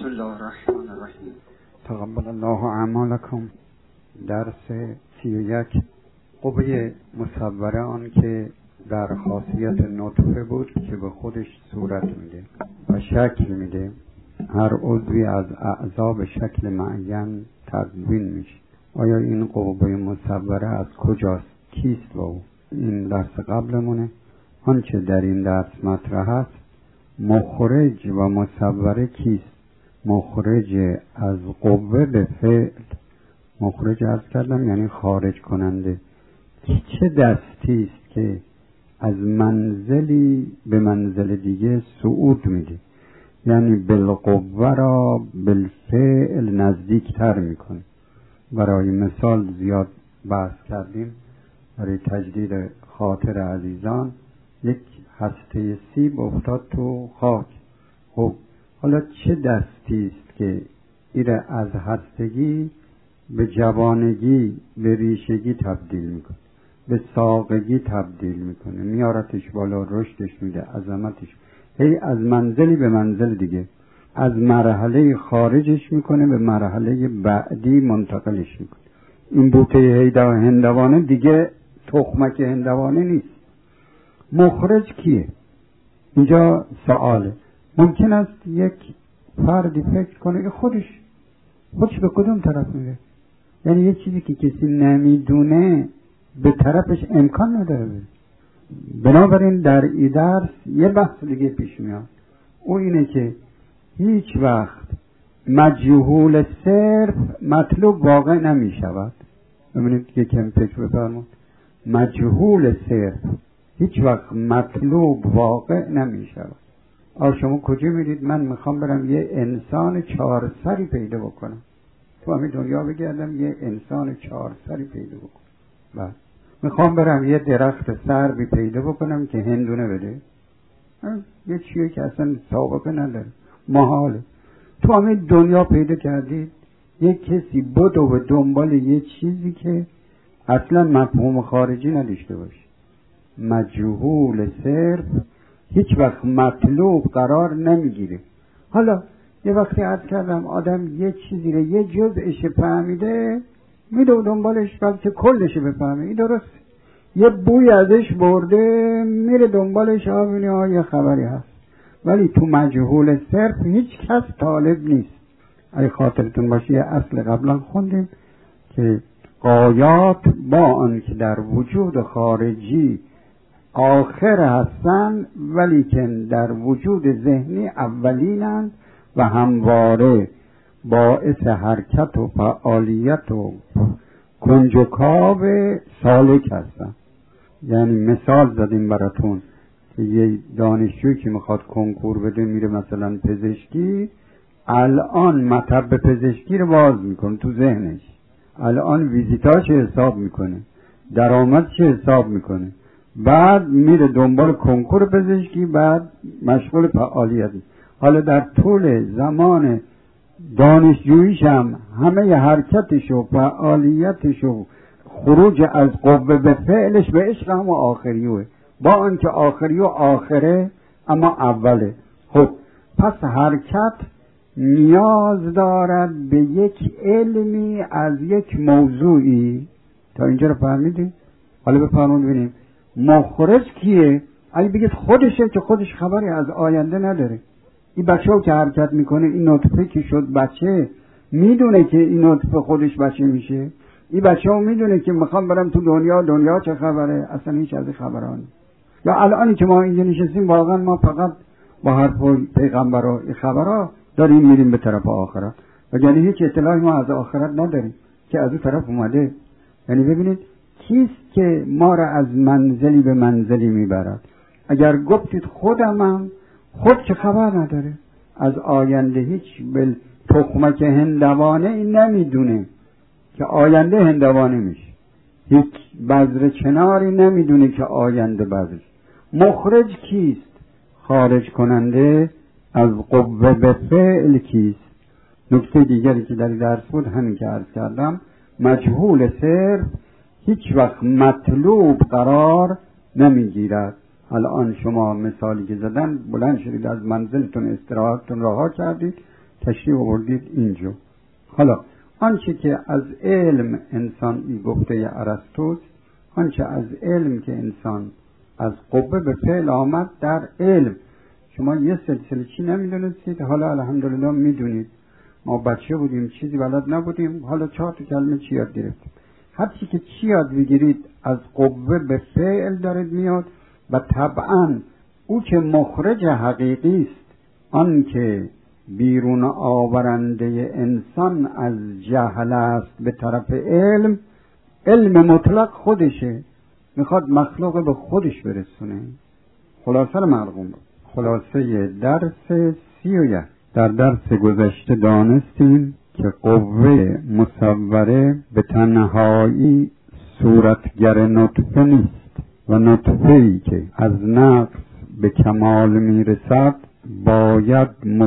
بسم الله الرحمن الرحیم. تقبل الله اعمالکم. درس 31 قوه مصوره آن که در خاصیت نطفه بود که به خودش صورت میده و شکل میده. هر عضوی از اعضا به شکل معین تدوین میشه. آیا این قوه مصوره از کجاست؟ کیست با او؟ این درس قبلمونه. آنچه در این درس مطرح است مخرج و مصوره کیست؟ مخرج از قوه به فعل. مخرج عرض کردم یعنی خارج کننده. چه دستی است که از منزلی به منزل دیگه صعود میده، یعنی بالقوه را بالفعل نزدیکتر میکنه. برای مثال زیاد بحث کردیم برای تجدید خاطر عزیزان. یک هسته سیب افتاد تو خاک. خب حالا چه دستی است که ایره از هستگی به جوانگی، به ریشگی تبدیل میکنه، به ساقگی تبدیل میکنه، میارتش بالا، رشدش میده، عظمتش. هی از منزلی به منزل دیگه، از مرحله خارجش میکنه به مرحله بعدی منتقلش میکنه. این بوته هندوانه دیگه تخمک هندوانه نیست. مخرج کیه؟ اینجا سواله. ممکن است یک فردی فکر کنه که خودش به کدوم طرف میره؟ یعنی یک چیزی که کسی نمیدونه به طرفش امکان نداره بره. بنابراین در این درس یه بحث دیگه پیش میاد. او اینه که هیچ وقت مجهول صرف مطلوب واقع نمیشود. ببینید که کم فکر بفرمون. مجهول صرف هیچ وقت مطلوب واقع نمیشود. شما کجا میرید؟ من میخوام برم یه انسان 4 سری پیدا بکنم. تو همین دنیا بگردم یه انسان 4 سری پیدا بکنم. بعد میخوام برم یه درخت سربی پیدا بکنم که هندونه بده. یه چیه که اصلا سابقه نداره، محاله. تو همین دنیا پیدا کردید یه کسی بدو به دنبال یه چیزی که اصلا مفهوم خارجی نداشته باشه. مجهول صرف هیچ وقت مطلوب قرار نمیگیره. حالا یه وقتی عرض کردم آدم یه چیزی رو یه جزءش فهمیده میره دنبالش بلکه کلش بفهمه. این درست. یه بوی ازش برده میره دنبالش، یه خبری هست. ولی تو مجهول صرف هیچ کس طالب نیست. اگه خاطرتون باشه یه اصل قبلا خوندیم که غایات با آن که در وجود خارجی آخر هستن ولی که در وجود ذهنی اولینند و همواره باعث حرکت و فعالیت و کنجکاو سالک هستن. یعنی مثال زدیم براتون که یه دانشجوی که میخواد کنکور بده میره مثلا پزشکی، الان مطب پزشکی رو باز میکنه تو ذهنش، الان ویزیتاش حساب میکنه، درآمدش حساب میکنه، بعد میره دنبال کنکور پزشکی، بعد مشغول فعالیتی. حالا در طول زمان دانشجوییش هم همه حرکتش و فعالیتش و خروج از قوه به فعلش به عشق هم و آخریوه، با آنکه آخریو آخره اما اوله. خب پس حرکت نیاز دارد به یک علمی از یک موضوعی. تا اینجا رو فهمیدی؟ حالا بفرمون ببینیم مخرج کیه؟ اگه بگید خودشه که خودش خبری از آینده نداره. این بچه ها که حرکت میکنه، این نطفه که شد بچه، میدونه که این نطفه خودش بچه میشه. این بچه ها میدونه که میخوام برم تو دنیا چه خبره، اصلا هیچ از خبران. یا الانی که ما اینجا نشستیم واقعا ما فقط با حرف پیغمبر و خبرها داریم میریم به طرف آخرت، وگرنه هیچ اطلاعی ما از آخرت نداریم که از اون طرف اومده. یعنی ببینید کیست که ما را از منزلی به منزلی میبرد؟ اگر گفتید خودمم، خود چه خبر نداره از آینده، هیچ بل تخمک هندوانه این نمیدونه که آینده هندوانه میشه، هیچ بذر کناری نمیدونه که آینده بذر. مخرج کیست؟ خارج کننده از قوه به فعل کیست؟ نکته دیگری که در درس بود همین که عرض کردم، مجهول صرف هیچ وقت مطلوب قرار نمیگیرد. الان شما مثالی که زدن، بلند شدید از منزلتون استراحتتون رها کردید، تشریح آوردید اینجا. حالا آنچه که از علم انسان ای گفته ارسطو، آنچه از علم که انسان از قوه به فعل آمد در علم. شما یه سلسله چی نمیدونستید، حالا الحمدلله میدونید. ما بچه بودیم چیزی بلد نبودیم، حالا 4 کلمه چی یاد گرفتیم. هر چی که چی یاد بگیرید از قوه به فعل دارد میاد و طبعا او که مخرج حقیقی است، آن که بیرون آورنده انسان از جهل است به طرف علم، علم مطلق خودشه، میخواد مخلوق به خودش برسونه. خلاصه مرقوم خلاصه درس 31. در درس گذشته دانستیم که قوه مصوره به تنهایی صورتگر نطفه نیست و نطفه‌ای که از نقص به کمال میرسد باید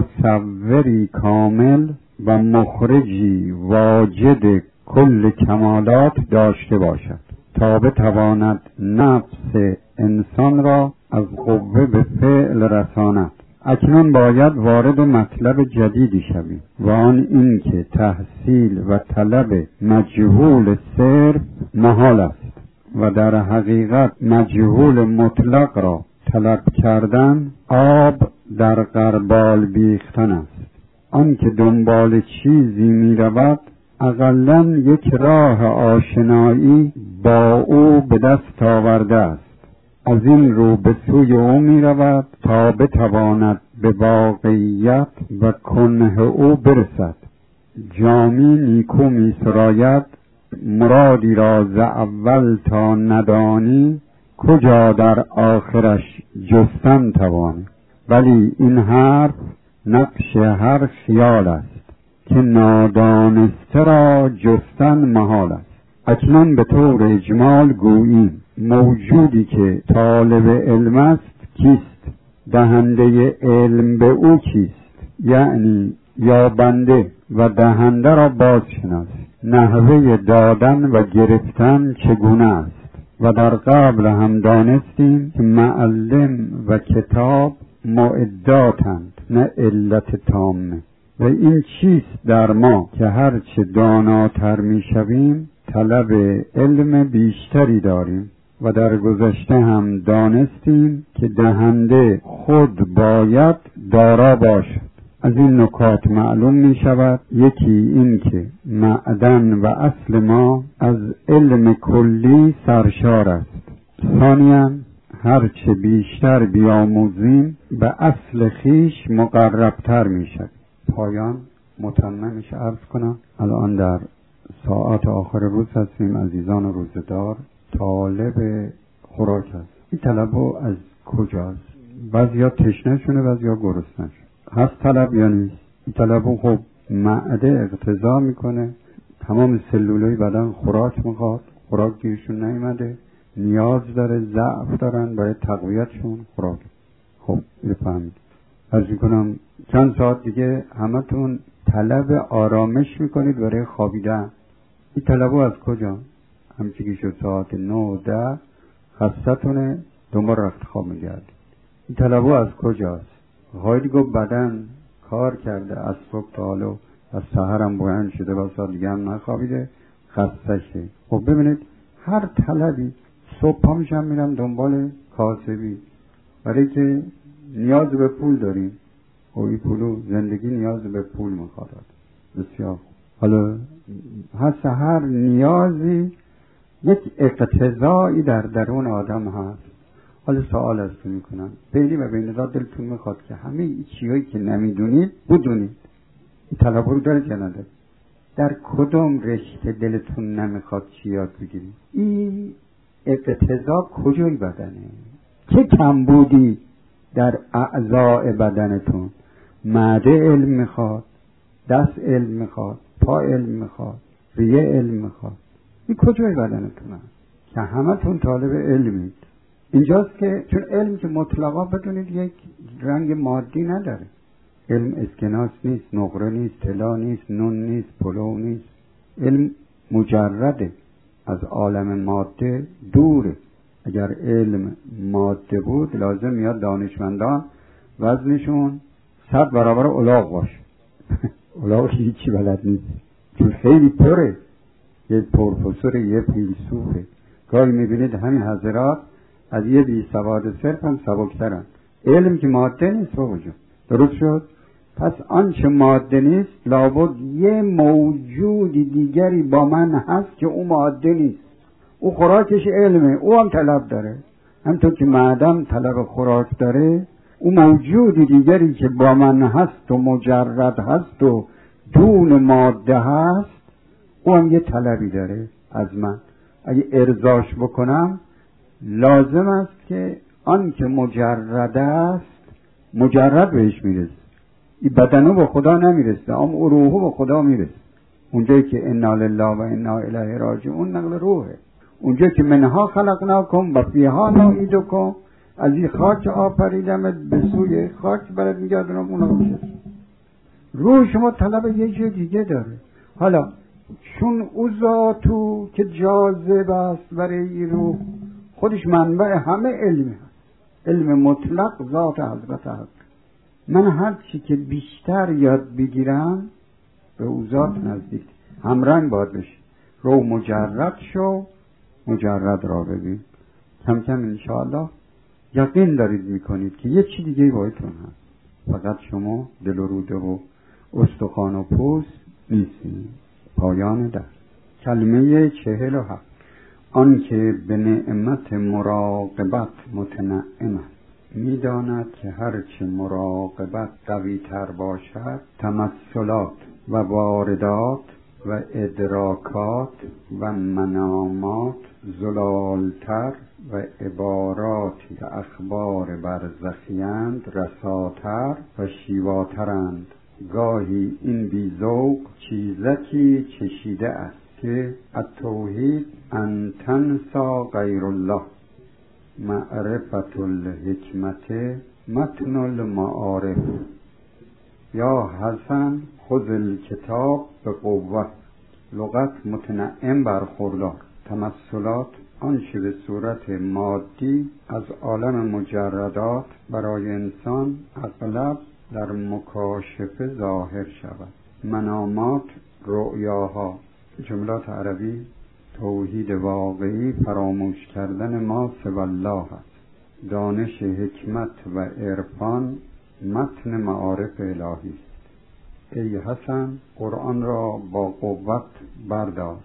مصوری کامل و مخرجی واجد کل کمالات داشته باشد تا بتواند نفس انسان را از قوه به فعل رساند. اکنون باید وارد مطلب جدیدی شویم و آن این که تحصیل و طلب مجهول صرف محال است و در حقیقت مجهول مطلق را طلب کردن آب در غربال بیختن است. آن که دنبال چیزی می رود اقلاً یک راه آشنایی با او به دست آورده است، از این رو به سوی او می رود تا بتواند به واقعیت و کنه او برسد. جامی نیکو می سراید مرادی را ز اول تا ندانی کجا در آخرش جستن توانی. ولی این حرف نقش هر خیال است که نادانسته را جستن محال است. اکنون به طور اجمال گوییم موجودی که طالب علم است کیست؟ دهنده علم به او کیست؟ یعنی یا بنده و دهنده را باز شناس. نحوه دادن و گرفتن چگونه است؟ و در قبل هم دانستیم که معلم و کتاب معداتند نه علت تامه. و این چیست در ما که هرچه داناتر می شویم طلب علم بیشتری داریم. و در گذشته هم دانستیم که دهنده خود باید دارا باشد. از این نکات معلوم می شود یکی این که معدن و اصل ما از علم کلی سرشار است. ثانیاً هرچه بیشتر بیاموزیم به اصل خیش مقربتر می شود. پایان متممش عرض کنم. الان در ساعت آخر روز هستیم عزیزان روزدار. طالب خوراک هست. این طلبو از کجاست؟ بعضیا تشنه‌شونه بعضیا گرسنه‌شونه. هست طلب یا نیست؟ این طلبو خب معده اقتضا میکنه، تمام سلولای بدن خوراک میخواد، خوراک گیرشون نیومده، نیاز داره، ضعف دارن، باید تقویتشون خوراک. خب اینو فهمید. عرض میکنم چند ساعت دیگه همتون طلب آرامش میکنید برای خوابیدن. این طلبو از کجا؟ همچی که شد ساعت 9-10 خستتونه دنبال رخت خواب میگرد. این طلبو از کجاست؟ خواهید گفت بدن کار کرده از صبح تا حالا، از سحرم بلند شده و ساعت دیگه هم نخوابیده خستشه. خب ببینید هر طلبی صبح پا میشم میرم دنبال کاسبی برای که نیاز به پول داریم. خب این پولو زندگی نیاز به پول میخواد. بسیار حالا هر نیازی یک اقتضایی در درون آدم هست. حالا سوال ازتون میکنم بینی و بین ذات دلتون میخواد که همه این چیزایی که نمیدونید بدونید. این طلب رو داره یا نداره؟ در کدوم رشته دلتون نمیخواد چی یاد بگیرید؟ این اقتضا کجای بدنه؟ چه کمبودی در اعضاء بدنتون؟ معده علم میخواد، دست علم میخواد، پا علم میخواد، ریه علم میخواد. این کجای بدنتون هست که همتون طالب علمید؟ اینجاست که چون علم که مطلقا بدونید یک رنگ مادی نداره. علم اسکناس نیست، نقره نیست، طلا نیست، نون نیست، پلو نیست. علم مجرده، از عالم ماده دوره. اگر علم ماده بود لازم میاد دانشمندان وزنشون 100 برابر الاغ باشه. اولاغ هیچی بلد نیست، چون خیلی پره، یه پروفسور، یه فیلسوفه. گاهی میبینید همین حضرات از یه بی سواد صرف هم سبکترن. علم که ماده نیست بابا جون، درست شد؟ پس آنچه ماده نیست لابد یه موجودی دیگری با من هست که او ماده نیست. او خوراکش علمه، او هم طلب داره. همطور که معدن طلب خوراک داره، او موجودی دیگری که با من هست و مجرد هست و دون ماده هست، او هم یه طلبی داره از من. اگه ارضاش بکنم لازم است که آن که مجرد است مجرد بهش میرسه. این بدنو به خدا نمیرسه، اما روحو به خدا میرسه. اونجایی که انا لله و انا الیه راجعون نقل روحه. اونجایی که منها خلقناکم و فیها نعیدکم، از این خاک آفریدمت به سوی خاک برات میگردونم. اونا میشه روح شما طلب یه جای دیگه داره. حالا چون او ذاتو که جاذب است برای روح، خودش منبع همه علمه هست، علم مطلق ذات حضرت هست. من هر چی که بیشتر یاد بگیرم به او ذات نزدیک، همرنگ باید بشی. رو مجرد شو، مجرد را ببین. کم کم انشاءالله یقین دارید میکنید که یه چی دیگه بایتون هست، فقط شما دل و روده و استخوان و پوست نیستید. پایان در کلمه 47. آن که به نعمت مراقبت متنعم است، میداند که هرچه مراقبت قوی تر باشد، تمثلات و واردات و ادراکات و منامات زلالتر و عباراتی که اخبار برزخیند رساتر و شیواترند. گاهی این بیذوق چیزکی چشیده است که التوحید ان تنسا غیر الله، معرفت الحکمت متن المعارف. یا حسن خذ الکتاب به قوت. لغت متنعم برخوردار. تمثلات آنچه به صورت مادی از عالم مجردات برای انسان اغلب در مکاشفه ظاهر شود. منامات رؤیاها. جملات عربی توحید واقعی فراموش کردن ما سوی الله است. دانش، حکمت و عرفان متن معارف الهی است. ای حسن قرآن را با قوت بردار.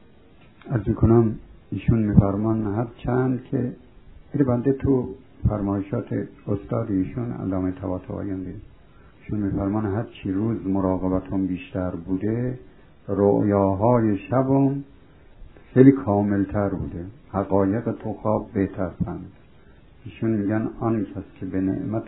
عرض کنم ایشون میفرمان هر چند که بنده تو فرمایشات استاد ایشون علامه طباطبایی دید، ایشون میفرمان هر چی روز مراقبتم بیشتر بوده، رؤیاهای شبم خیلی کاملتر بوده، حقایق تو خواب بهتر فهمید. ایشون میگن آن کس که به نعمت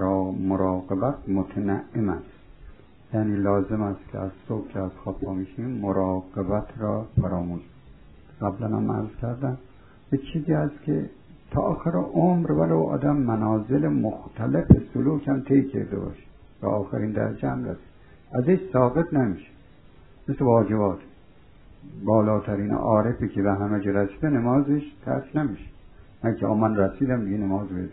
مراقبت متنعم است، یعنی لازم است که از صبح که از خواب پا میشیم مراقبت را فراموش. قبلا هم عرض کردم به چیزی است که تا آخر عمر ولو آدم منازل مختلف سلوک هم طی کرده باشه و آخرین درجه هم رسید، ازش ساقط نمیشه. مثل واجبات، بالاترین عارفی که به همه جا رسیده نمازش ترک نمیشه، من که من رسیدم دیگه نماز بذارم.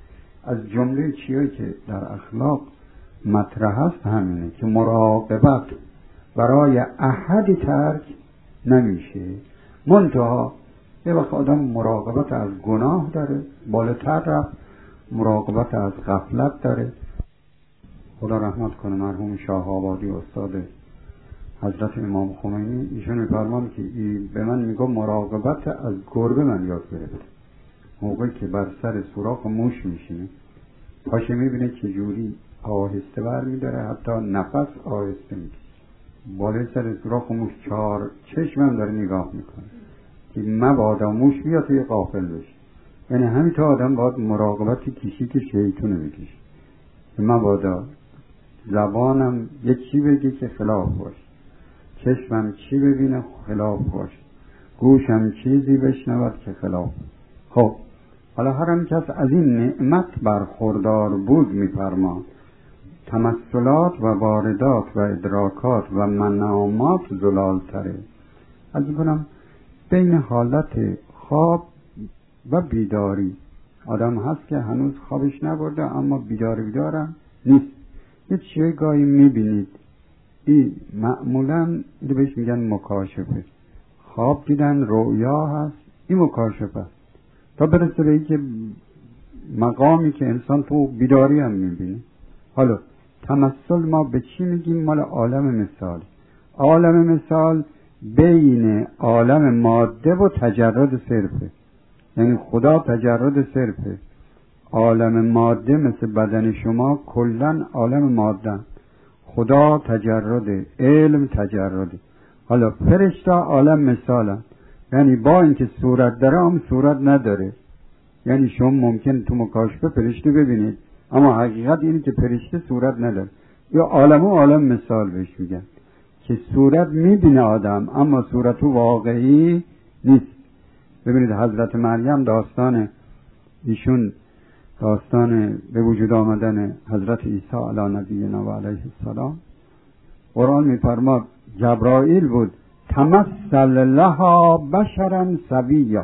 از جمله چیزی که در اخلاق مطرح است همینه که مراقبت برای احدی ترک نمیشه. منتها یه وقت آدم مراقبت از گناه داره، بالاتر رفت مراقبت از غفلت داره. خدا رحمت کنه مرحوم شاه آبادی استاد حضرت امام خمینی، ایشون میفرمان که به من میگه مراقبت از گربه من یاد گرفت. موقعی که بر سر سوراخ موش میشینه پاشه میبینه که جوری آهسته بر میداره، حتی نفس آهسته میکشه. بالای سر سوراخ موش 4 چشمم داره نگاه میکنه که مبادا موش بیاد توی غافل بشه. یعنی همینطور آدم باید مراقبتی کشی که شیطونه بکشه، که مبادا زبانم یه چی بگی که خلاف باشه، چشمم چی ببینه خلاف باشه، گوشم چیزی بشنود که خلاف. خب حالا هر کس از این نعمت برخوردار بود میفرما تمثلات و واردات و ادراکات و منامات زلالتره. از کنم بین حالت خواب و بیداری آدم هست که هنوز خوابش نبرده اما بیدارم نیست. یه چیه گاهی میبینید این معمولا اینو بهش میگن مکاشفه. خواب دیدن، رؤیا هست، این مکاشفه است. تا برسه به این که مقامی که انسان تو بیداری هم میبینه. حالا تمثل ما به چی میگیم؟ مال عالم مثال. عالم مثال بین عالم ماده و تجرد صرفه، یعنی خدا تجرد صرفه. عالم ماده مثل بدن شما کلن عالم ماده، خدا تجرده، علم تجرده. حالا فرشته عالم مثالن، یعنی با اینکه صورت داره هم صورت نداره. یعنی شما ممکن تو مکاشفه فرشته ببینید اما حقیقت اینه که فرشته صورت نداره. یا عالم و عالم مثال بهش میگن که صورت میبینه آدم اما صورت واقعی نیست. ببینید حضرت مریم داستان ایشون، داستان به وجود آمدن حضرت عیسی علی نبینا و علیه السلام، قرآن میفرماد جبرائیل بود تمثل لها بشرا سویا،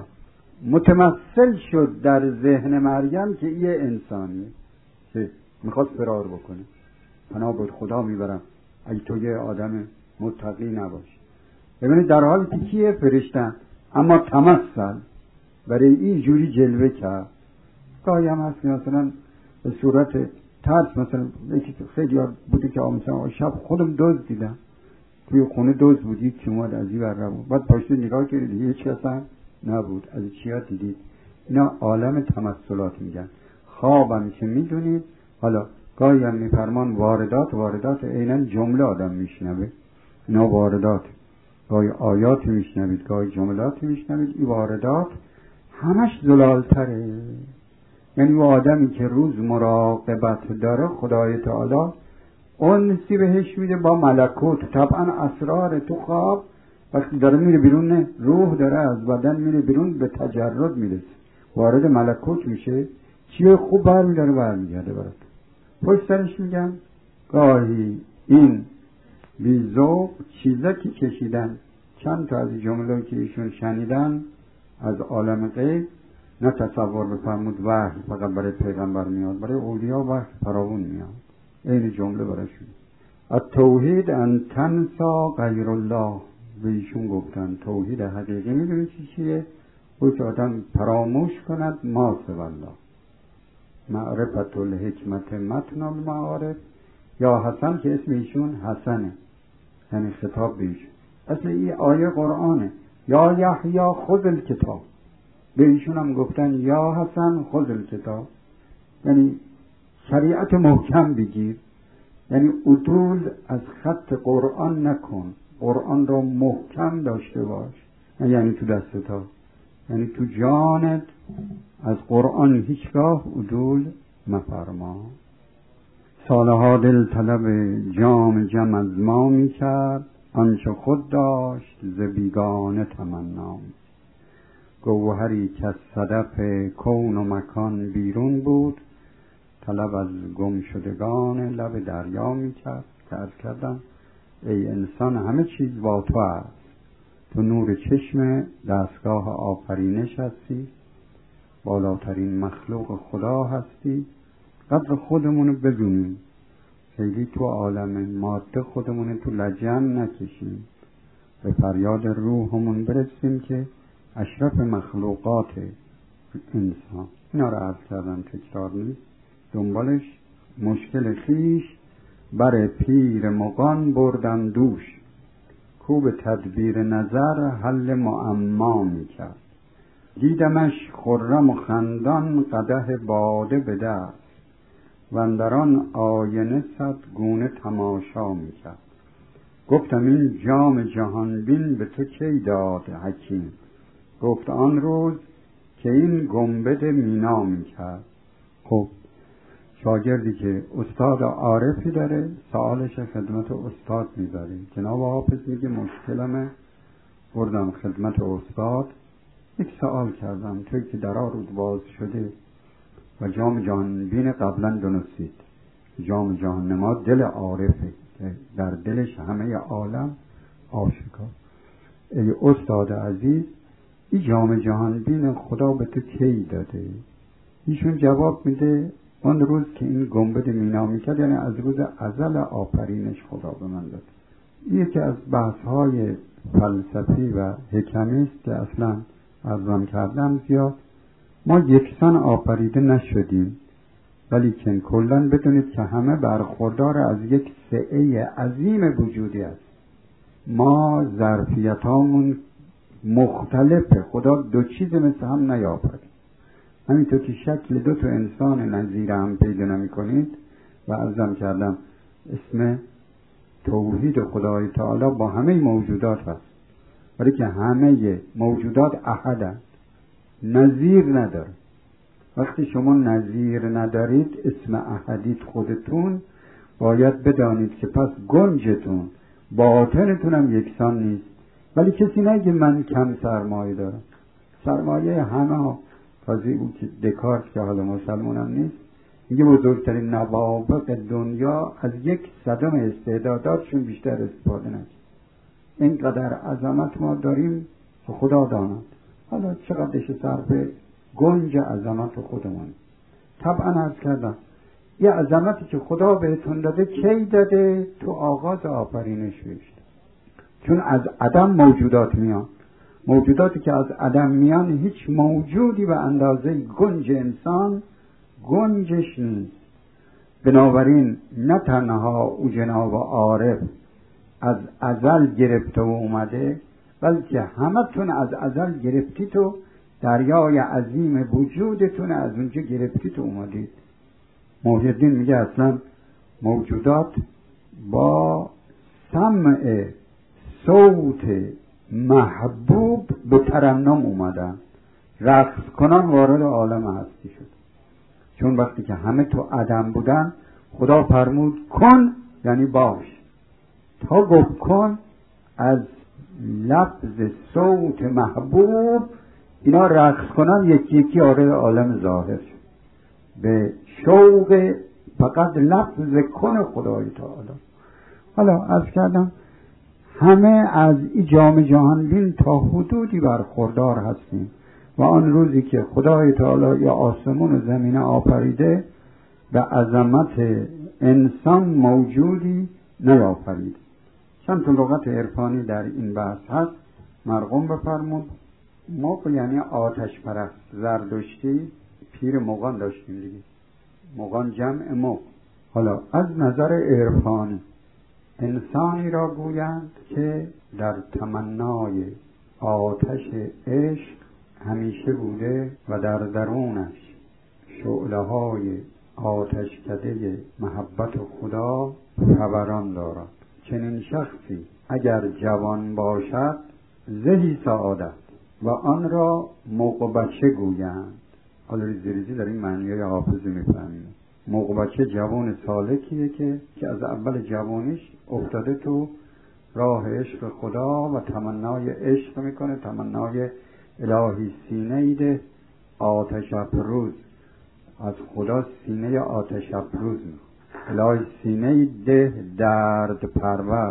متمثل شد در ذهن مریم که یه انسانیه که میخواست فرار بکنه. پناه بود خدا میبرم اگه تو یه آدم متقی نباشی. ببینید در حالی که کیه؟ فرشتن، اما تمثل برای این جوری جلوه کرد. گاهی هم هست مثلا به صورت ترس، مثلا یکی خیلی بوده که مثلا شب خودم دوز دیدم توی خونه، دوز بودی که اومد از این ور بود، بعد پاشت نگاه کردید هیچ کس هم نبود. از چیا دیدید؟ اینا عالم تمثلات میگن. خوابم که میدونید. حالا گاهی هم میفرمان واردات عیناً جمله آدم میشنوه، اینا واردات. گاهی آیات میشنوید، گاهی جملات میشنوید. این واردات همش زلالتره. یعنی و آدمی که روز مراقبت داره خدای تعالی انسی بهش میده با ملکوت. طبعا اسرار تو خواب وقتی داره میره بیرون، نه روح داره از بدن میره بیرون، به تجرد میرسه، وارد ملکوت میشه، چیه خوب برمیگرده برات. پشت سرش میگن گاهی این بیزوق چیزا که کشیدن. چند تا از جمله که ایشون شنیدن از عالم غیب، نه تصور بفرمود وحی فقط برای پیغمبر میاد، برای اولیا وحی فراوون میاد. این جمله براشون التوحید ان تنسا غیر الله. به ایشون گفتن توحید حقیقی میدونی چیه؟ او که آدم فراموش کند ما سوی الله. معرفت الحکمت متن المعارف. یا حسن که اسم ایشون حسنه، یعنی خطاب به ایشون. اصل این آیه قرآنه. یا یحیی خذ الکتاب. به ایشون هم گفتن یا حسن خذ الکتاب، یعنی شریعت محکم بگیر، یعنی عدول از خط قرآن نکن، قرآن را محکم داشته باش. یعنی تو دستتا، یعنی تو جانت از قرآن هیچگاه عدول مفرما. سالها دل طلب جام جم از ما می کرد، آنچه خود داشت ز بیگانه تمنا. گوهری که از صدف کون و مکان بیرون بود، طلب از گم شدگان لب دریا می کرد. که عرض کردم ای انسان همه چیز با تو است، تو نور چشم دستگاه آفرینش هستی، بالاترین مخلوق خدا هستی. قدر خودمونو بدونیم، خیلی تو عالم ماده خودمونو تو لجن نکشیم، به فریاد روحمون برسیم که اشرف مخلوقات انسان. اینا رو عرض کردم، تکرار نیست. دنبالش مشکل خیش بر پیر مغان بردم دوش، کو به تدبیر نظر حل معما می کرد. دیدمش خرم و خندان قدح باده به دست، و اندران آینه صد گونه تماشا می کرد. گفتم این جام جهان بین به تو کی داد حکیم؟ گفت آن روز که این گنبد مینا می کرد. خب شاگردی که استاد عارفی داره سوالش خدمت استاد میبره. جناب حافظ میگه مشکلمه بردم خدمت استاد، یک سوال کردم، توی که درا رود باز شده و جام جهان بین قبلا دونستید، جام جهان نما دل عارفه که در دلش همه عالم آشکار. ای استاد عزیز، این جام جهان بین خدا به تو کی داده؟ ایشون جواب میده آن روز که این گنبد مینا میکرد، یعنی از روز ازل آفرینش خدا به من داد. یکی از بحث‌های فلسفی و حکمی است که اصلا عرضم کردم زیاد ما یکسان آفریده نشدیم، ولی که کلاً بدونید که همه برخوردار از یک سعه عظیم وجودی است. ما ظرفیتامون مختلفه، خدا دو چیز مثل هم نیافرید. همینطور که شکل دو تا انسان نظیر هم پیدا نمی کنید و عرضم کردم اسم توحید خدای تعالی با همه موجودات هست، ولی که همه موجودات احدند، نظیر نداره. وقتی شما نظیر ندارید اسم احدید خودتون باید بدانید که پس گنجتون باطنتون هم یکسان نیست. ولی کسی نگه من کم سرمایه دارم، سرمایه همه ها. تازه او که دکارت که حالا مسلمان هم نیست میگه بزرگترین نوابغ دنیا از 1/100 استعداداتشون بیشتر استفاده نکنه. اینقدر عظمت ما داریم که خدا داند، حالا چقدرش صرف گنج عظمت خودمون. طبعا عرض کردم یه عظمتی که خدا بهتون داده کی داده؟ تو آغاز آفرینش بهشت. چون از عدم موجودات میان، موجوداتی که از عدم میان هیچ موجودی به اندازه گنج انسان گنجش نیست. بنابراین نه تنها او جناب عارف از ازل گرفته و اومده، بلکه همتون از ازل گرفتید و دریای عظیم وجودتون از اونجا گرفتید و اومدید. محی الدین میگه اصلا موجودات با سمع صوت محبوب به ترنم اومدن، رقص کنان وارد عالم هستی شد. چون وقتی که همه تو عدم بودن خدا فرمود کن، یعنی باش. تا گفت کن از لفظ صوت محبوب اینا رقص کنن یکی یکی وارد عالم ظاهر شد به شوق فقط لفظ کن خدای تعالی. حالا عرض کردم همه از این جام جهان بین تا حدودی برخوردار هستیم و آن روزی که خدای تعالی یا آسمون و زمین آفریده به عظمت انسان موجودی نیافرید. چند تا لغت عرفانی در این بحث هست، مرقوم بفرمود. مغ یعنی آتش پرست، زردشتی پیر مغان داشتیم دیگه، مغان جمع مغ. حالا از نظر عرفانی انسانی را گویند که در تمنای آتش عشق همیشه بوده و در درونش شعله های آتشکده محبت خدا فوران دارد. چنین شخصی اگر جوان باشد زهی سعادت و آن را مغبچه گویند. حالا ریزی در این معنیای حافظ میفهمیم. مغبچه جوان سالکیه که از اول جوانیش افتاده تو راه عشق خدا و تمنای عشق میکنه، تمنای الهی سینه ایده آتش افروز از خدا، سینه آتش افروز میکنه. الهی سینه ایده درد پرور،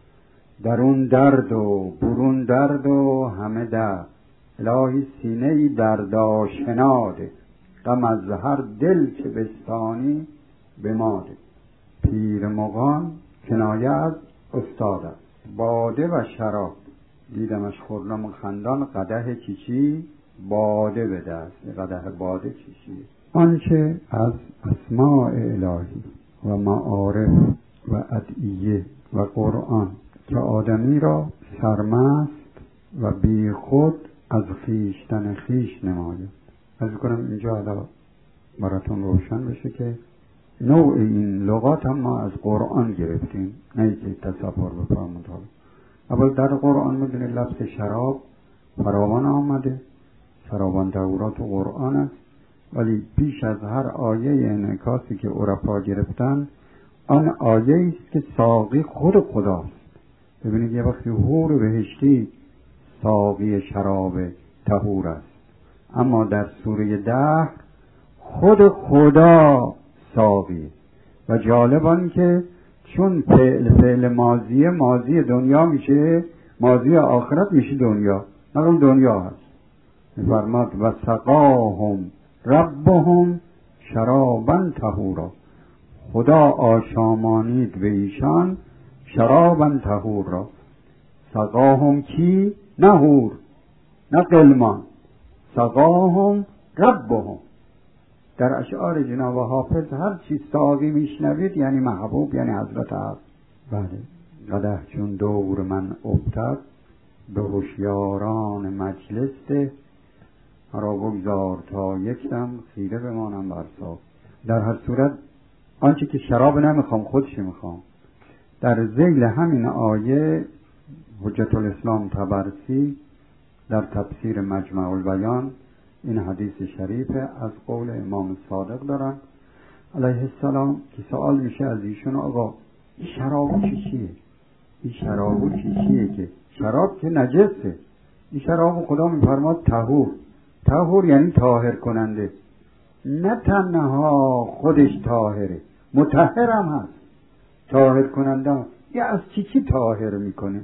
درون درد و برون درد و همه درد. الهی سینه ای درد آشناده، غم از هر دل که بستانی بماده. پیر مغان کنایه از استاد است. باده و شراب دیدمش خرم و خندان، قدح چیچی باده به دست، قدح باده چیچی. آنچه از اسماء الهی و معارف و ادعیه و قرآن که آدمی را سرمست و بی خود از خویشتن خویش نماید. از کنم اینجا حالا براتون روشن بشه که نوع این لغات هم ما از قرآن گرفتیم، نه که تصور بفرمود. اول در قرآن میدونید لفظ شراب فراوان آمده، شرابان دورات و قرآن است، ولی بیش از هر آیه انعکاسی که عرفا گرفتن آن آیه است که ساقی خود خداست. ببینید یه وقتی حور بهشتی ساقی شراب طهور است، اما در سوره دهر خود خدا ساقی. و جالبان که چون فعل ماضی دنیا میشه، ماضی آخرت میشه دنیا، نقل دنیا هست. میفرماد و سقاهم ربهم شرابا طهورا، خدا آشامانید به ایشان شرابا طهور را سقاهم کی نهور نه غلمان سقاهم ربهم. در اشعار جناب حافظ هر چی ساقی میشنوید یعنی محبوب، یعنی حضرت حق. بله. قدح چون دور من افتد به هوشیاران مجلس ده، مرا بگذار تا یک دم خیره بمانم بر ساق. در هر صورت آنچه که شراب نمیخوام خودش میخوام. در ذیل همین آیه حجت الاسلام طبرسی در تفسیر مجمع البیان این حدیث شریف از قول امام صادق دارن علیه السلام که سوال میشه از ایشون آقا این شراب چیه؟ این شراب چیه؟ که شراب که نجسه. این شراب خدا میفرماد طهور. طهور یعنی طاهر کننده. نه تنها خودش طاهره، مطهر هم هست. طاهر کننده هم. یه از چی طاهر میکنه؟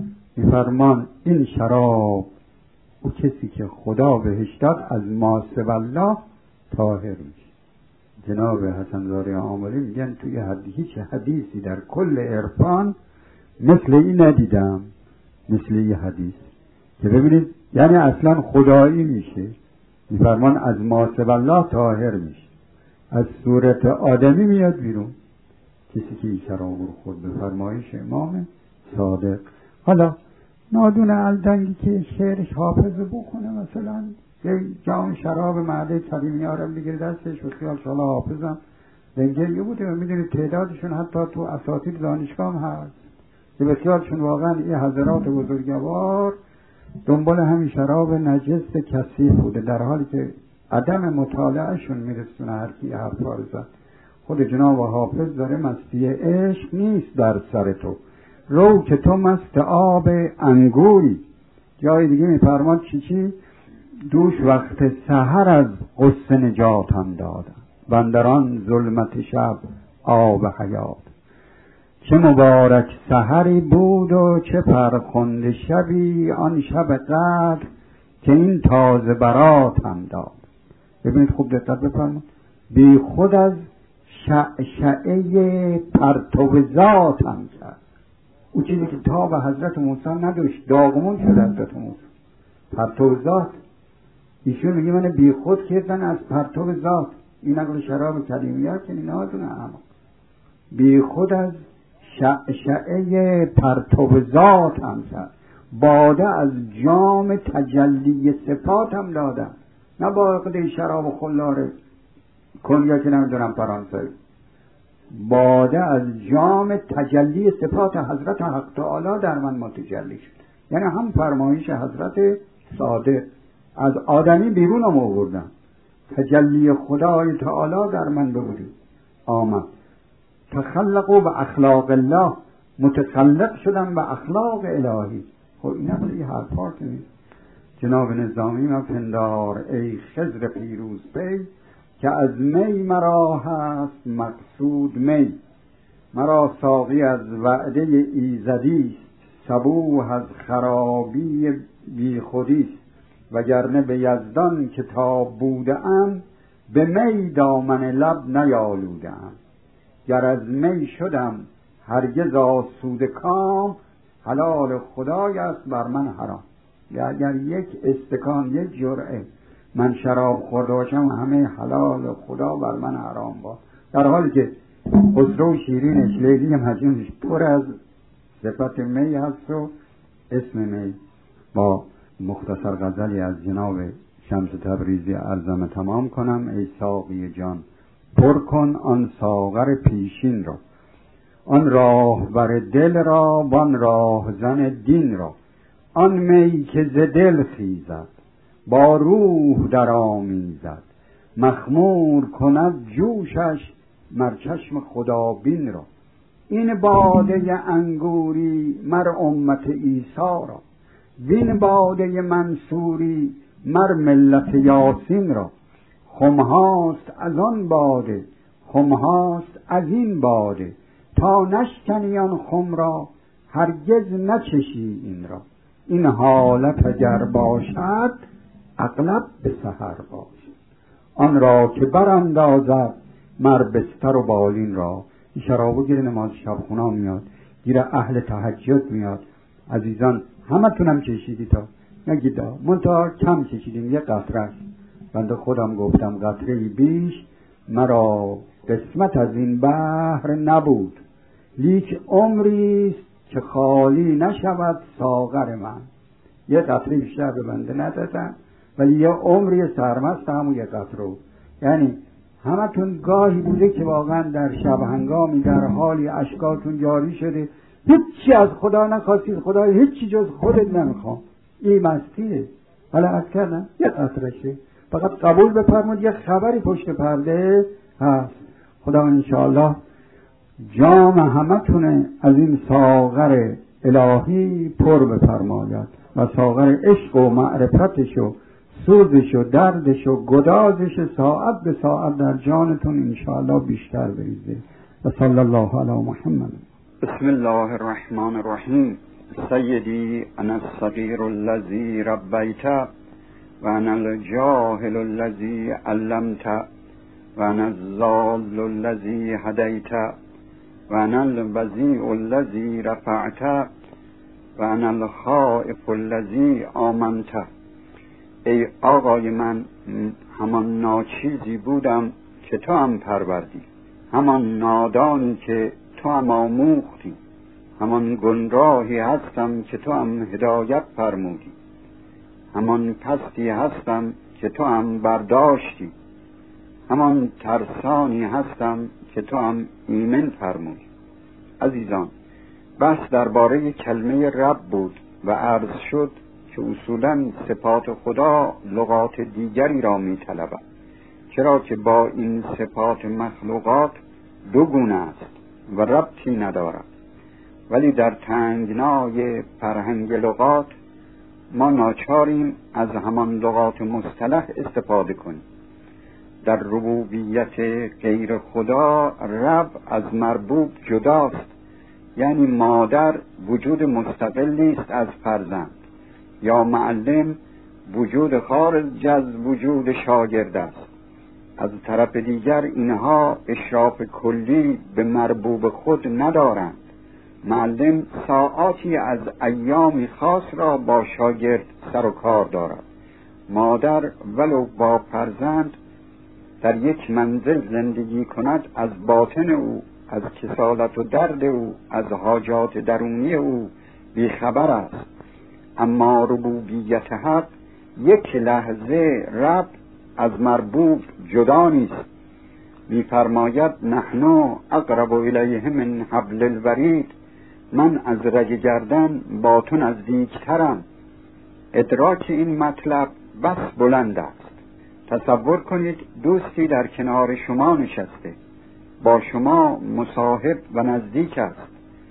میفرمان این شراب او کسی که خدا بهش داد از ما سوی الله طاهر میشه. جناب حسن زاده آملی میگن توی هیچ حدیثی در کل عرفان مثل این ندیدم، مثل این حدیث که ببینید یعنی اصلا خدایی میشه. میفرمان از ما سوی الله طاهر میشه، از صورت آدمی میاد بیرون کسی که این شراب رو خود به فرمایش امام صادق. حالا نادون الدنگی که شعرش حافظه بخونه، مثلا یه جام شراب معده کلیمی آرم بگیره دستش و خیال شالا حافظم دنگریه بوده و میدونید تعدادشون حتی تو اساتید دانشگاه هم هست که بسیارشون واقعا این حضرات بزرگوار دنبال همین شراب نجس کثیف بوده، در حالی که عدم مطالعهشون میرسونه هر کی حرفا رو زد. خود جناب حافظ داره مستی عشق نیست در سر تو، رو که تو مست آب انگوری. جای دیگه میفرماد چی دوش وقت سحر از غصه نجاتم دادم بندران ظلمت شب آب حیات. چه مبارک سحری بود و چه فرخنده شبی آن شب قدر که این تازه براتم داد. ببینید خوب دقت بفرمایید، بی خود از شعشعه پرتو ذاتم کرد. او چیزی که تا به حضرت موسی نداشت داغمون شد حضرت موسی پرتو ذات. ایشون میگه من بی خود کردن از پرتو ذات. این نقل شراب کلیمیات که نادونه اما بی خود از شعشعه پرتو ذات هم کرد. باده از جام تجلی صفات هم دادم، نه با قده شراب و خلاره کنیا که نمیدونم فرانسوی. باده از جام تجلی صفات حضرت حق تعالی در من متجلی شد. یعنی هم فرمایش حضرت صادق از آدمی بیرون هم آوردن، تجلی خدای تعالی در من بودی آمد. تخلقوا به اخلاق الله، متخلق شدن به اخلاق الهی. خب این اصلی حرفات نیست. جناب نظامی مپندار ای خضر پیروز پی که از می مرا هست مقصود می. مرا ساقی از وعده ایزدیست صبوح از خرابی بی خودیست. وگرنه به یزدان که تا بوده ام به می دامن لب نیالوده ام. گر از می شدم هرگز آسود کام حلال خدای است بر من حرام. اگر یک استکان یک جرعه من شراب خورده باشم همه حلال خدا بر من حرام با، در حالی که خسرو شیرینش لیلی مجنونش پر از صفت می هست و اسم می. با مختصر غزلی از جناب شمس تبریزی عرضم تمام کنم. ای ساقی جان پر کن آن ساغر پیشین را، آن راه بر دل را وان راه زن دین را. آن می که ز دل خیزد با روح در آمیزد مخمور کند جوشش مر چشم خدا بین را. این باده انگوری مر امت عیسی را، وین باده منصوری مر ملت یاسین را. خمهاست از آن باده خمهاست از این باده، تا نشکنی آن خم را هرگز نچشی این را. این حالت اگر باشد اغلب به سحر باشد، آن را که براندازد مر بستر و بالین را. این شرابو گیره نماز شب خونه میاد گیر اهل تهجد میاد. عزیزان همه تونم چشیدی تا نگید منتها کم چشیدیم، یه قطره است. بنده خودم گفتم قطره بیش مرا قسمت از این بحر نبود، لیک عمریست که خالی نشود ساغر من. یه قطره بیشتر به بنده ندادن ولی یه عمری سرمست همون یه قطره. یعنی همتون گاهی بوده که واقعا در شب هنگامی در حالی اشکاتون جاری شده، هیچی از خدا نخواستید، خدا هیچی جز خودت نمیخوام، این مستیه. حالا از کردم یه قطره شه، فقط قبول بفرمود یه خبری پشت پرده هست. خدا انشاءالله جام همتونه از این ساغر الهی پر بفرماید و ساغر عشق و معرفتش و سوزش و دردش و گدازش ساعت به ساعت در جانتون انشاءالله بیشتر بریزه. و صلی الله علی محمد. بسم الله الرحمن الرحیم. سیدی انا الصغیر الذی ربیت و انا الجاهل الذی علمت و انا الضال الذی هدیت و انا الوضیع الذی رفعت و انا الخائف الذی آمنت. ای آقای من، همان ناچیزی بودم که تو هم پروردی، همان نادانی که تو هم آموختی، همان گمراهی هستم که تو هم هدایت فرمودی، همان پستی هستم که تو هم برداشتی، همان ترسانی هستم که تو هم ایمن فرمودی. عزیزان، بحث درباره کلمه رب بود و عرض شد که اصولاً صفات خدا لغات دیگری را می طلبد، چرا که با این صفات مخلوقات دو گونه است و ربطی ندارد. ولی در تنگنای فرهنگ لغات ما ناچاریم از همان لغات مصطلح استفاده کنیم. در ربوبیت غیر خدا رب از مربوب جداست، یعنی مادر وجود مستقلی است از فرزند، یا معلم وجود خارج از وجود شاگرد است. از طرف دیگر اینها اشراف کلی به مربوب خود ندارند. معلم ساعاتی از ایام خاص را با شاگرد سر و کار دارد. مادر ولو با فرزند در یک منزل زندگی کند، از باطن او، از کسالت و درد او، از حاجات درونی او بیخبر است. اما ربوبیت حق یک لحظه رب از مربوب جدا نیست. می‌فرماید نحن اقرب الیه من حبل الورید، من از رگ گردن با تو نزدیکترم. ادراک این مطلب بس بلند است. تصور کنید دوستی در کنار شما نشسته، با شما مصاحب و نزدیک است،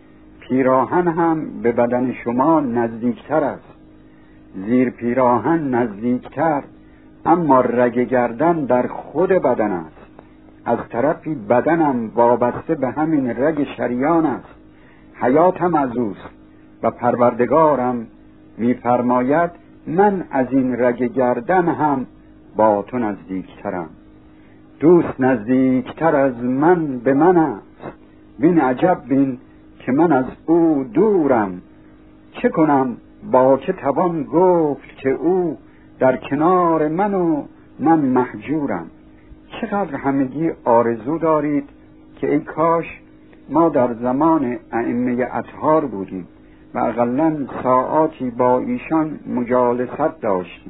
پیراهن هم به بدن شما نزدیکتر است، زیر پیراهن نزدیکتر، اما رگ گردن در خود بدن است. از طرفی بدنم وابسته به همین رگ شریان است، حیاتم از اوست و پروردگارم می‌فرماید من از این رگ گردن هم با تو نزدیکترم. دوست نزدیکتر از من به من است، بین عجب بین که من از او دورم. چه کنم با که توان گفت که او در کنار من و من محجورم. چقدر همگی آرزو دارید که ای کاش ما در زمان ائمه اطهار بودیم و اقلاً ساعاتی با ایشان مجالست داشتیم.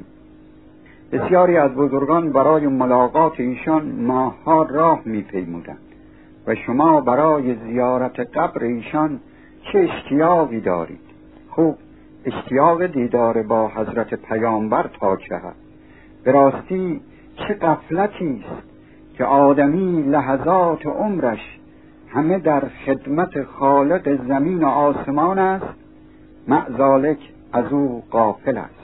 بسیاری از بزرگان برای ملاقات ایشان ماه‌ها راه می‌پیمودند و شما برای زیارت قبر ایشان چه اشتیاقی دارید. خوب، اشتیاق دیدار با حضرت پیامبر تا چه حد؟ به راستی چه غفلتی است که آدمی لحظات عمرش همه در خدمت خالق زمین و آسمان است، معذالک از او غافل است.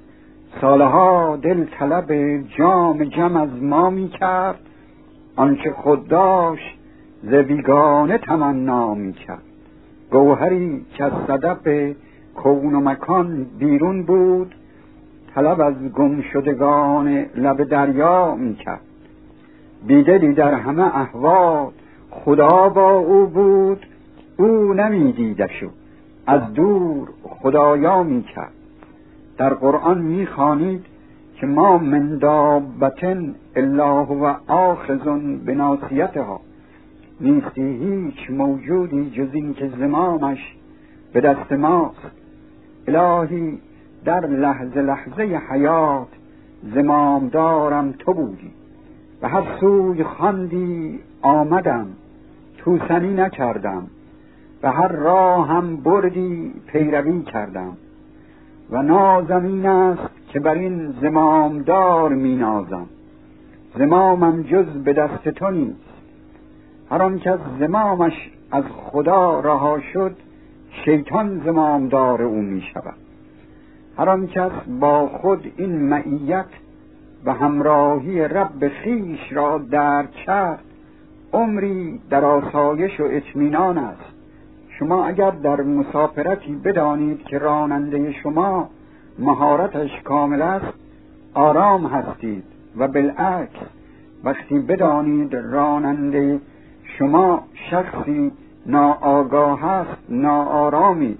سالها دل طلب جام جم از ما می کرد، آنچه خود داشت ز بیگانه تمنا می کرد. گوهری که از صدف کون و مکان بیرون بود، طلب از گم شدگان لب دریا می کرد. بیدلی در همه احوال خدا با او بود، او نمیدیدشو از دور خدایا میکرد. در قرآن میخوانید که ما من دابتن الا هو آخذ بناصیتها، نیستی هیچ موجودی جز این که زمامش به دست ماست. الهی در لحظه لحظه حیات زمام دارم تو بودی، و هر سوی خواندی آمدم، توسنی نکردم، و هر راه هم بردی پیروی کردم. و نازم این است که بر این زمامدار می نازم، زمامم جز به دست تو نیست. هر آن کس زمامش از خدا رها شد، شیطان زمامدار او می شود. هر آن کس با خود این معیت و همراهی رب خویش را درک کرد، عمری در آسایش و اطمینان است. شما اگر در مسافرتی بدانید که راننده شما مهارتش کامل است، آرام هستید، و بالعکس وقتی بدانید راننده شما شخصی ناآگاه است، ناآرامید.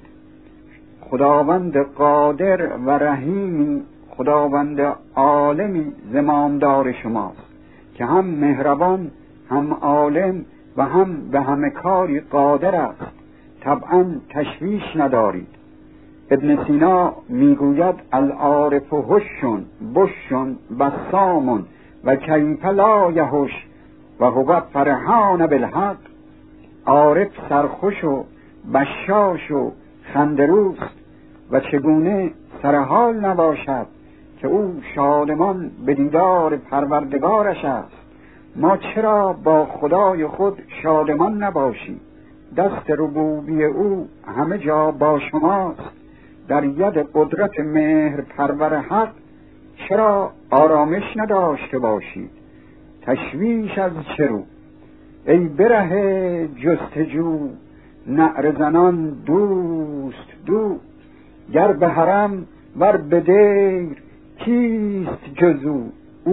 خداوند قادر و رحیمی، خداوند عالمی زمامدار شماست که هم مهربان، هم عالم و هم به همه کاری قادر است. طبعا تشویش ندارید. ابن سینا میگوید العارف هشون بشون بسامون و کیف لا یهش و هو فرحان بالحق. عارف سرخوش و بشاش و خندروست و چگونه سرحال نباشد که او شادمان به دیدار پروردگارش است. ما چرا با خدای خود شادمان نباشیم؟ دست ربوبی او همه جا با شماست. در ید قدرت مهر پرور حق چرا آرامش نداشته باشید؟ تشویش از چه رو؟ ای بره جستجو نعره زنان دوست دوست، گر به حرم ور به دیر کیست جزو؟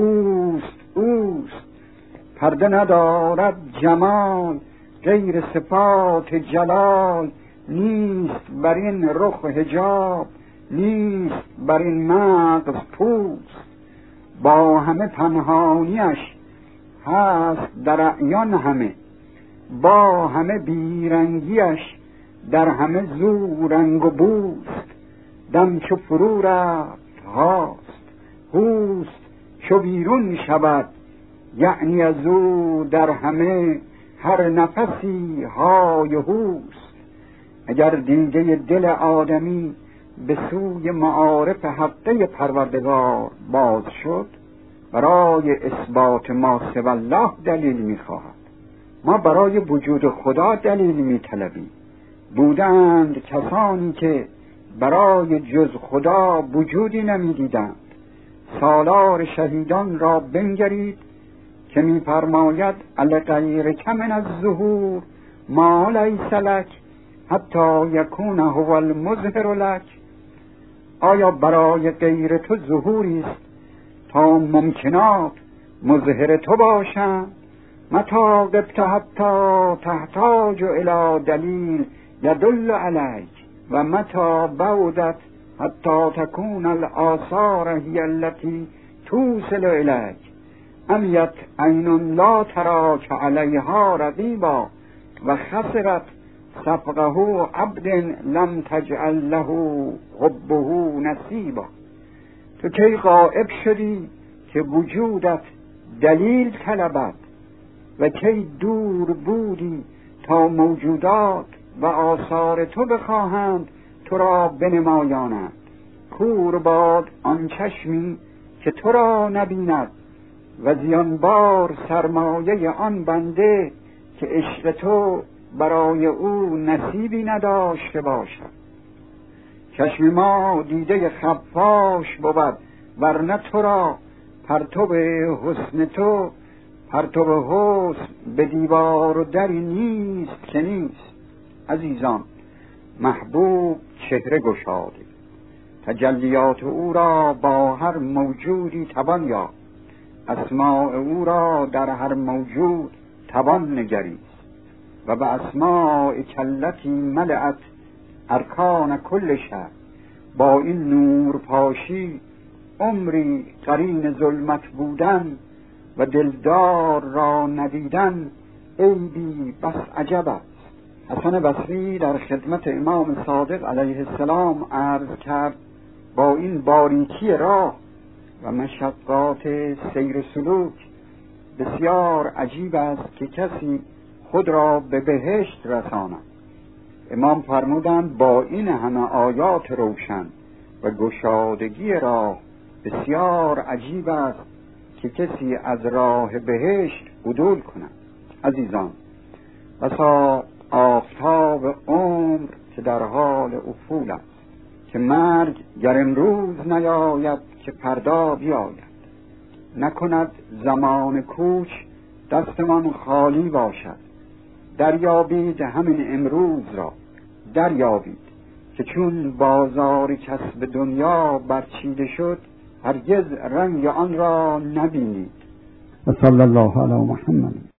اوست پرده ندارد جمال غیر صفات جلال، نیست بر این رخ حجاب نیست بر این مغز پوست. با همه پنهانیش هست در اعیان همه، با همه بیرنگیش در همه زو رنگ و بوست. دم چو فرو رفت هاست هوست چو بیرون شود، یعنی از او در همه هر نفسی های هوست. اگر دیده دل آدمی به سوی معارف حقه پروردگار باز شد، برای اثبات ما سوی الله دلیل می‌خواهد. ما برای وجود خدا دلیل می‌طلبیم. بودند کسانی که برای جز خدا وجودی نمی‌دیدند. سالار شهیدان را بنگرید که می‌فرماید الغیرک من الظهور ما لیس لک حتی یکون هو المظهر لک. آیا برای غیر تو ظهوری است تا ممکنات مظهر تو باشند؟ متا غبت حتی تحتاج الی دلیل یدل علیک و متا بعدت حتی تکون الآثار هی التي توصل الیک. امیت عین لا تراک علیها رقیبا و خسرت صفقه عبد لم تجعل له حبه نصیبا. تو کی غائب شدی که وجودت دلیل طلبد و کی دور بودی تا موجودات و آثار تو بخواهند تو را بنمایانند. کور باد آن چشمی که تو را نبیند و زیانبار سرمایه آن بنده که عشق تو برای او نصیبی نداشته باشد. چشم ما دیده خفاش بود، ورنه تو را پرتو حسن تو پرتو حسن به دیوار و دری نیست که نیست. عزیزان، محبوب چهره گشاده، تجلیات او را با هر موجودی توان یافت، اسماء او را در هر موجود توان نگریست و به اسماء کلتی ملأت ارکان کل شهر. با این نور پاشی عمری قرین ظلمت بودن و دلدار را ندیدن عیبی بس عجب است. حسن بصری در خدمت امام صادق علیه السلام عرض کرد با این باریکی راه و مشقات سیر سلوک بسیار عجیب است که کسی خود را به بهشت رساند. امام فرمودند با این همه آیات روشن و گشادگی راه بسیار عجیب است که کسی از راه بهشت عدول کند. عزیزان، بسا آفتاب عمر که در حال افول است، که مرگ گر امروز نیاید که فردا بیاید. نکند زمان کوچ دستمان خالی باشد. دریابید همین امروز را، دریابید که چون بازار کسب دنیا برچیده شد هرگز رنگ آن را نبینید. و صلی الله علی محمد.